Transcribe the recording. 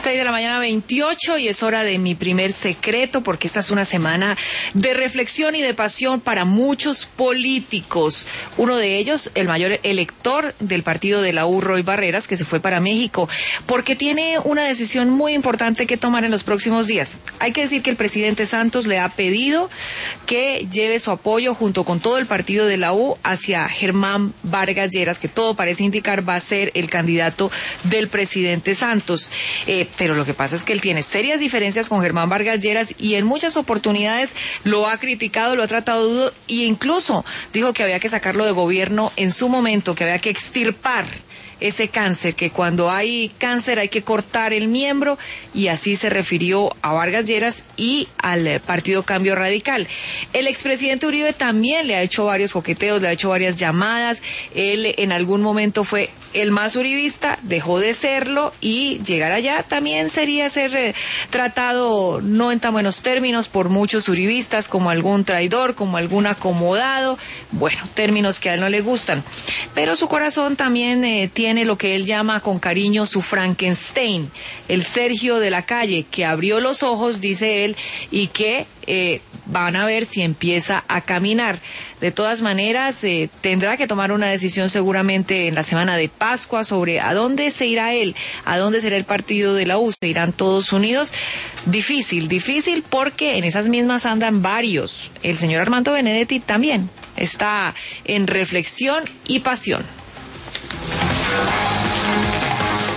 6:28 a.m. y es hora de mi primer secreto, porque esta es una semana de reflexión y de pasión para muchos políticos. Uno de ellos, el mayor elector del partido de la U, Roy Barreras, que se fue para México, porque tiene una decisión muy importante que tomar en los próximos días. Hay que decir que el presidente Santos le ha pedido que lleve su apoyo junto con todo el partido de la U hacia Germán Vargas Lleras, que todo parece indicar va a ser el candidato del presidente Santos. Pero lo que pasa es que él tiene serias diferencias con Germán Vargas Lleras y en muchas oportunidades lo ha criticado, lo ha tratado duro e incluso dijo que había que sacarlo de gobierno en su momento, que había que extirpar ese cáncer, que cuando hay cáncer hay que cortar el miembro, y así se refirió a Vargas Lleras y al partido Cambio Radical. El expresidente Uribe también le ha hecho varios coqueteos, le ha hecho varias llamadas. Él en algún momento fue el más uribista, dejó de serlo, y llegar allá también sería ser tratado no en tan buenos términos por muchos uribistas, como algún traidor, como algún acomodado, bueno, términos que a él no le gustan. Pero su corazón también tiene lo que él llama con cariño su Frankenstein, el Sergio de la calle, que abrió los ojos, dice él, y que van a ver si empieza a caminar. De todas maneras, tendrá que tomar una decisión seguramente en la semana de Pascua sobre a dónde se irá él, a dónde será el partido de la U. ¿Se irán todos unidos? Difícil, porque en esas mismas andan varios. El señor Armando Benedetti también está en reflexión y pasión.